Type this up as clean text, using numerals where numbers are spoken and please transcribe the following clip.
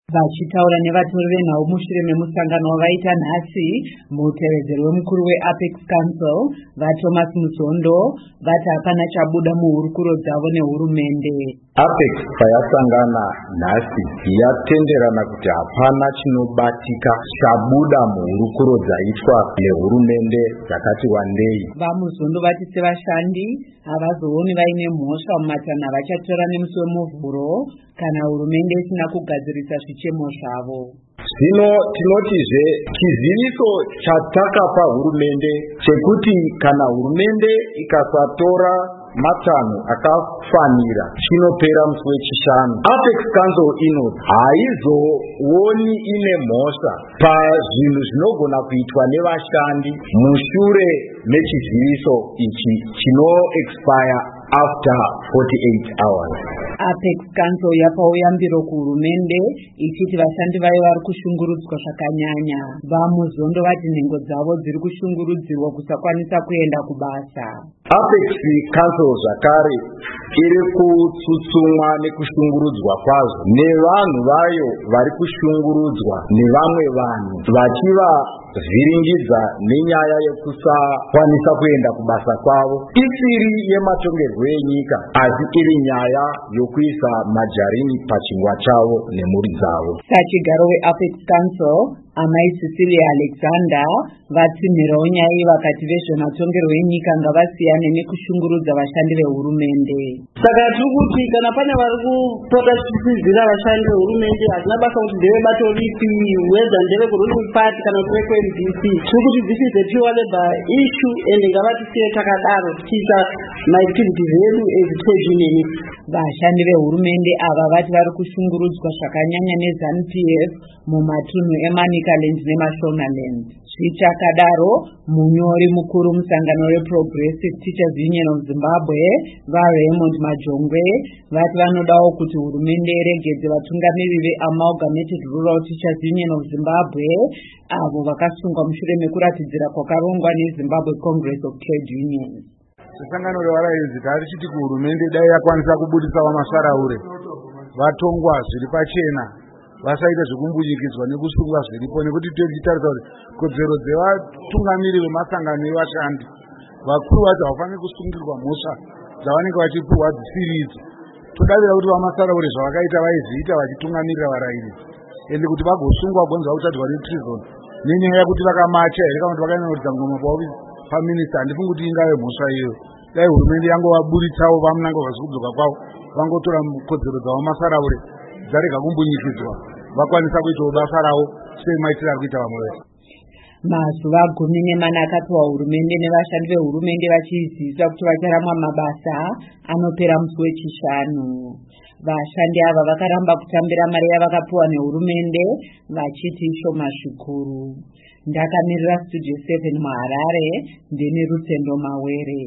Vachitaura nevatori venhau mushure memusangano wavaita nhasi, mutevedzeri wemukuru weApex Council vaThomas Muzondo vati hapana chabuda muhurukuro dzavo nehurumende. Apex payasangana nhasi yatenderana kuti hapana chinobatika chabuda muhurukuro dzaitwa nehurumende dzakati wandei. VaMuzondo vati sevashandi havazooni vaine mhosva mumatanho avachatora nemusi wemuvhuro kana hurumende isina kugadzirisa zvichemo zvavo. Zvino tinotizve chiziviso chatakapa hurumende chekuti kana hurumende ikasatora matanho akafanira chinopera musi wechishanu. Apex Council ino haizooni ine mhosva pazvinhu zvinogona kuitwa nevashandi mushure mechiziviso ichi chino expire after 48 hours. Apex Council yapawo yambiro kuhurumende ichiti vashandi vayo vari kushungurudzwa zvakanyanya. VaMuzondo vati nhengo dzavo dziri kushungurudzirwa kusakwanisa kuenda kubasa. Apex Council zvakare iri kutsutsumwa nekushungurudzwa kwazvo nevanhu vayo vari kushungurudzwa nevamwe vanhu vachivavhiringidza nenyaya yekusakwanisa kuenda kubasa kwavo, isiri yematongerwo enyika asi iri nyaya yokuisa majarini pachingwa chavo nemhuri dzavo. Sachigaro weApex Council Amai Cecilia Alexander vatsimirawo nyaya iyi vakati vezvematongerwo enyika ngavasiyane nekushungurudza vashandi vehurumende. Saka tiri kuti kana pane vari kupota tichizira vashandi vehurumende hazina basa kuti ndeve bato ripi, whether ndeve kuruling party kana kuti MDC, tiri kuti this is a pure labor issue and ngavatisiye takadaro tichiita maactivities edu as trade union. Vashandi vehurumende ava vati vari kushungurudzwa zvakanyanya neZANU-PF mumatunhu eManicaland neMashonaland. Zvichakadaro, munyori mukuru musangano reProgressive Teachers Union of Zimbabwe vaRaymond Majongwe vati vanodawo kuti hurumende iregedze vatungamiri veAmalgamated Rural Teachers Union of Zimbabwe avo vakasungwa mushure mekuratidzira kwakarongwa neZimbabwe Congress of Trade Unions. Sangano revarairidzi tarichiti kuhurumende dai yakwanisa kubudisa vamasaraure vatongwa zviri pachena, vasaita zvekumbunyikidzwa nekusungwa zviripo, nekuti tichitarisa kuti kodzero dzevatungamiri vemasangano evashandi vakuru vacho havafaniri kusungirwa mhosva dzavanenge vachipuhwa dzisiri idzi. Todavira kuti vamasaraure zvavakaita vaizviita vachitungamirira varairidzi ende kuti vagosungwa gonza kutatirwa netrizon nenyaya yekuti vakamacha here kana kuti vakainorodza ngoma paminista. Handifungi kuti ingave mhosva iyo. Dai hurumende yangovaburitsawo vamunango vazikudzoka kwavo vangotora kodzero dzavo masaraure dzarega kumbunyikidzwa vakwanisa kuitawo basa ravo semaitiro ari kuita vamwe vese. Mazuva 14 akapiwa hurumende nevashandi vehurumende vachiziviswa kuti vacharamwa mabasa anopera musi wechishanu. Vashandi ava vakaramba kutambira mari yavakapiwa nehurumende vachiti ishoma zvikuru. Ndakamirira Studio 7 muHarare ndini Rutsendo Mawere.